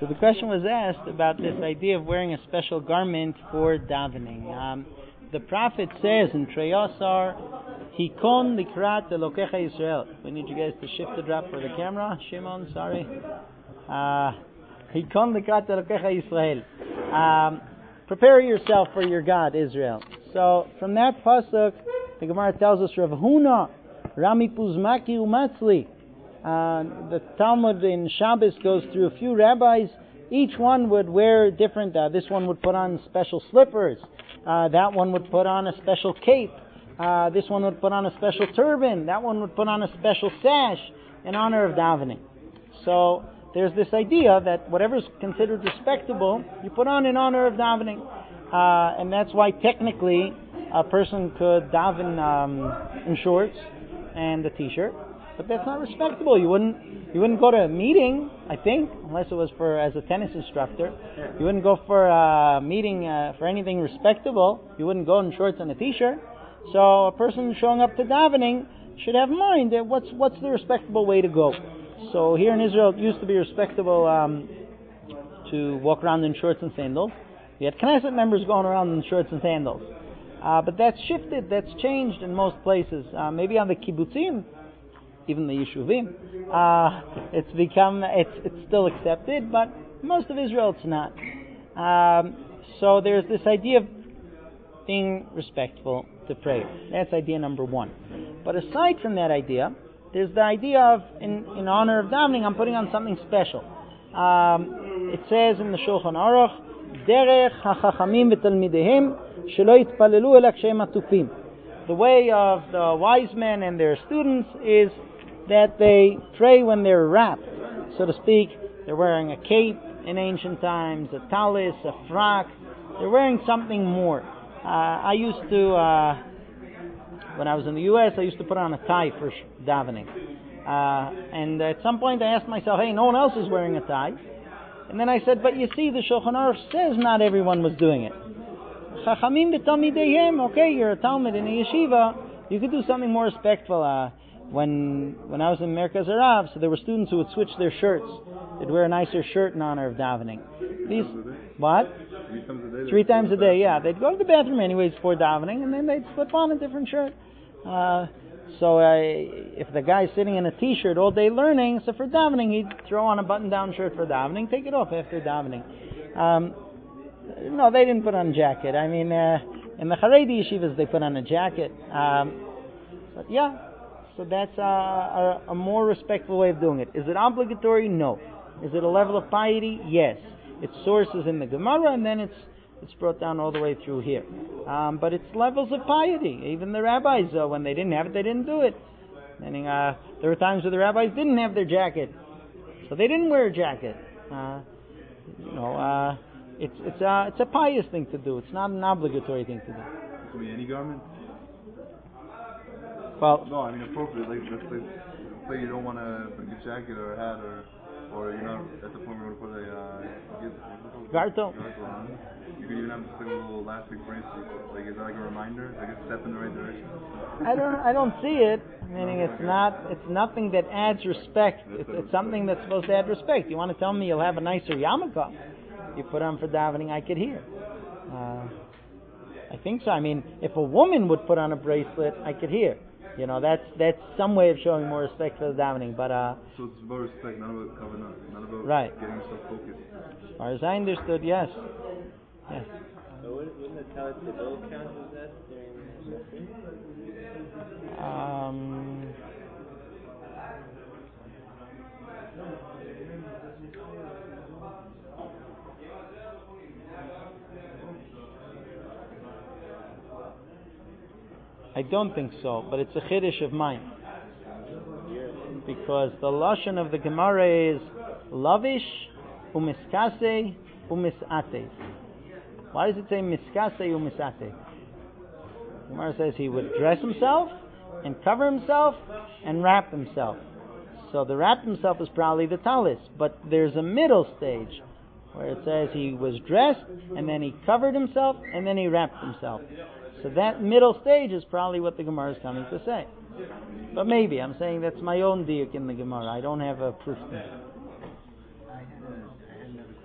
So the question was asked about this idea of wearing a special garment for davening. The prophet says in Treyasar, Hikon likrat Elokecha Yisrael. We need you guys to shift the drop for the camera. Shimon, sorry. Hikon likrat Elokecha Yisrael. Prepare yourself for your God, Israel. So from that pasuk, the Gemara tells us, Rav Huna, Rami Puzmaki Umatzli. The Talmud in Shabbos goes through a few rabbis. Each one would wear different. This one would put on special slippers. That one would put on a special cape. This one would put on a special turban. That one would put on a special sash in honor of davening. So there's this idea that whatever's considered respectable, you put on in honor of davening. And that's why technically a person could daven in shorts and a t-shirt. But that's not respectable. You wouldn't go to a meeting, I think, unless it was as a tennis instructor. You wouldn't go for a meeting for anything respectable. You wouldn't go in shorts and a t-shirt. So a person showing up to davening should have in mind that what's the respectable way to go. So here in Israel, it used to be respectable to walk around in shorts and sandals. We had Knesset members going around in shorts and sandals. But that's shifted, that's changed in most places. Maybe on the kibbutzim, even the Yeshuvim, it's still accepted, but most of Israel it's not. So there's this idea of being respectful to prayer. That's idea number one. But aside from that idea, there's the idea of, in honor of davening, I'm putting on something special. It says in the Shulchan Aruch, Derech hachachamim v'talmidehem shelo yitpalelu ela kshem atupim. The way of the wise men and their students is that they pray when they're wrapped, so to speak. They're wearing a cape in ancient times, a talis, a frock. They're wearing something more. I used to, when I was in the U.S., I used to put on a tie for davening. And at some point I asked myself, hey, no one else is wearing a tie. And then I said, but you see, the Shulchan Aruch says not everyone was doing it. Chachamim b'talmideihem, okay, you're a Talmud in a yeshiva, you could do something more respectful. When I was in Merkaz Arav, so there were students who would switch their shirts. They'd wear a nicer shirt in honor of davening. What? 3 times a day, yeah. They'd go to the bathroom anyways before davening, and then they'd slip on a different shirt. So if the guy's sitting in a t-shirt all day learning, so for davening, he'd throw on a button-down shirt for davening, take it off after davening. No, they didn't put on a jacket. I mean, in the Haredi yeshivas, they put on a jacket. But yeah, so that's a more respectful way of doing it. Is it obligatory? No. Is it a level of piety? Yes. Its sources in the Gemara, and then it's brought down all the way through here. But it's levels of piety. Even the rabbis, when they didn't have it, they didn't do it. Meaning, there were times where the rabbis didn't have their jacket, so they didn't wear a jacket. It's a pious thing to do. It's not an obligatory thing to do. It could be any garment? Well, no, I mean appropriate. Like, let's say you don't want a jacket or a hat, or you're not at the point where you want to put a gartel on. You could even have just like a little elastic bracelet. Like, is that like a reminder? Like a step in the right direction? I don't see it. Meaning it's nothing that adds respect. It's something that's supposed to add respect. You want to tell me you'll have a nicer yarmulke you put on for davening, I could hear. I think so. I mean, if a woman would put on a bracelet, I could hear. That's some way of showing more respect for the davening. But so it's about respect, not about covenant, not about getting yourself focused. As far as I understood, yes. So wouldn't the Talit Gadol count as that during I don't think so, but it's a chiddush of mine. Because the lashon of the Gemara is lavish umiskase umisate. Why does it say miskase umisate? The Gemara says he would dress himself and cover himself and wrap himself. So the wrap himself is probably the talis, but there's a middle stage where it says he was dressed and then he covered himself and then he wrapped himself. So that middle stage is probably what the Gemara is coming to say. But maybe, I'm saying that's my own diuk in the Gemara. I don't have a proof to it. I had another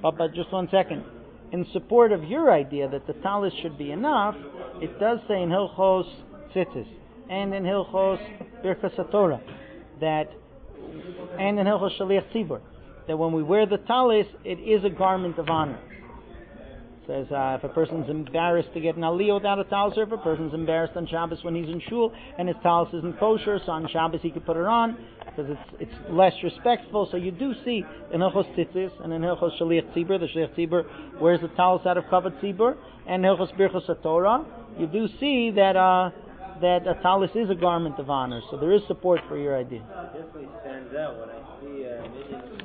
But just 1 second. In support of your idea that the talis should be enough, it does say in Hilchos Tzitzis and in Hilchos Birchas HaTorah and in Hilchos Shaliach Tzibur that when we wear the talis, it is a garment of honor. It says if a person's embarrassed to get an aliyah without a talis, or if a person's embarrassed on Shabbos when he's in shul and his talis isn't kosher, so on Shabbos he could put it on because it's less respectful. So you do see in Hilchos Tzitzis and in Hilchos Shaliach Tzibur, the Shaliach Tzibur wears the talis out of Kavod Tzibur, and in Hilchos Birchos HaTorah, you do see that a talis is a garment of honor. So there is support for your idea. It definitely stands out when I see